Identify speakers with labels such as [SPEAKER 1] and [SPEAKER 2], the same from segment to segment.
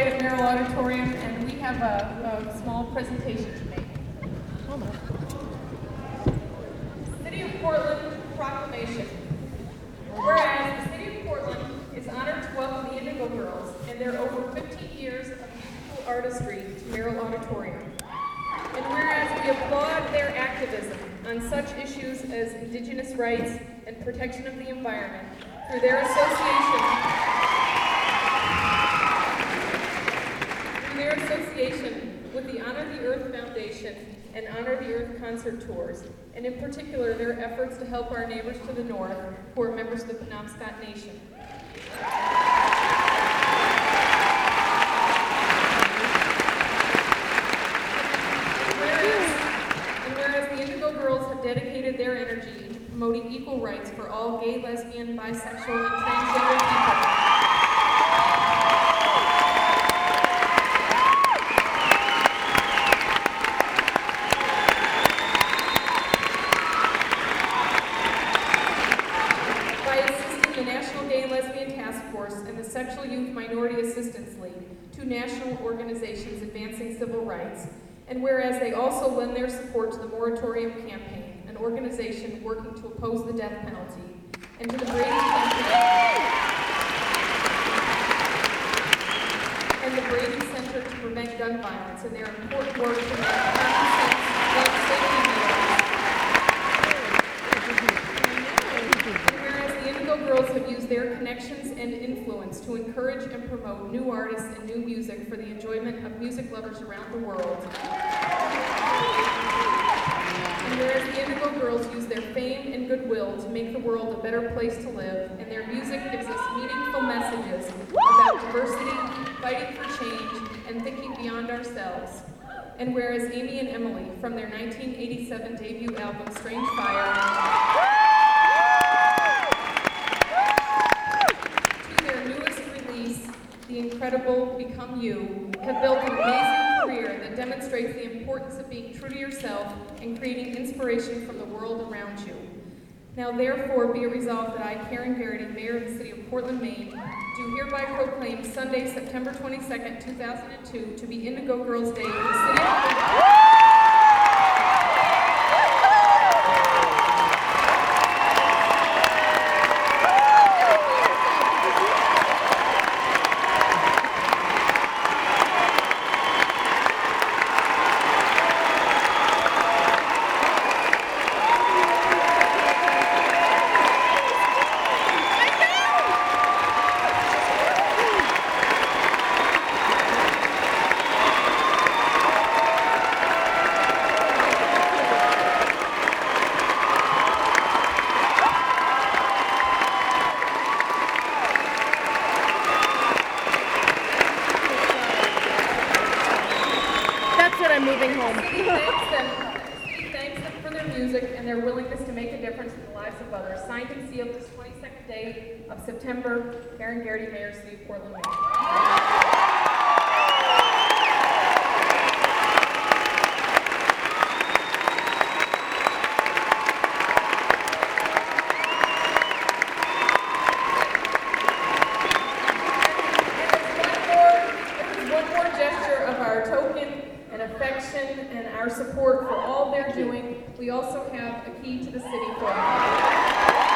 [SPEAKER 1] underway at Merrill Auditorium, and we have a small presentation to make. City of Portland Proclamation. Whereas the City of Portland is honored to welcome the Indigo Girls and their over 15 years of musical artistry to Merrill Auditorium. And whereas we applaud their activism on such issues as Indigenous rights and protection of the environment through their association with the Honor the Earth Foundation and Honor the Earth concert tours, and in particular their efforts to help our neighbors to the north who are members of the Penobscot Nation. Whereas the Indigo Girls have dedicated their energy to promoting equal rights for all gay, lesbian, bisexual, and transgender people. And the Sexual Youth Minority Assistance League, two national organizations advancing civil rights, and whereas they also lend their support to the Moratorium Campaign, an organization working to oppose the death penalty, and to the Brady Center to prevent gun violence, and their important work to make common sense gun safety measures. And whereas the Indigo Girls have used their connections and influence to encourage and promote new artists and new music for the enjoyment of music lovers around the world. And whereas the Indigo Girls use their fame and goodwill to make the world a better place to live, and their music gives us meaningful messages about diversity, fighting for change, and thinking beyond ourselves. And whereas Amy and Emily, from their 1987 debut album, Strange Fire, The Incredible Become You, have built an amazing career that demonstrates the importance of being true to yourself and creating inspiration from the world around you. Now therefore be it resolved that I, Karen Garrity, Mayor of the City of Portland, Maine, do hereby proclaim Sunday, September 22nd, 2002 to be Indigo Girls Day in the City of Portland.
[SPEAKER 2] I'm moving home.
[SPEAKER 1] City thanks them for their music and their willingness to make a difference in the lives of others. Signed and sealed this 22nd day of September, Karen Garrity, Mayor, City of Portland, Maine. Affection and our support for all they're doing. We also have a key to the city for them.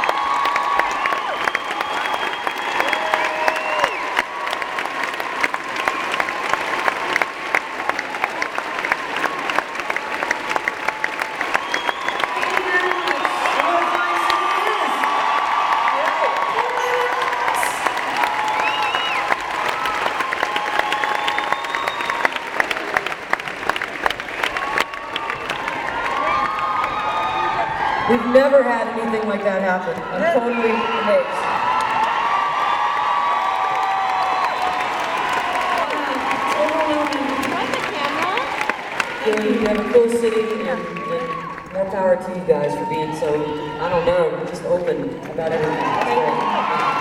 [SPEAKER 3] We've never had anything like that happen. I'm totally amazed. You have a cool city, and more power to you guys for being so, I don't know, just open about everything.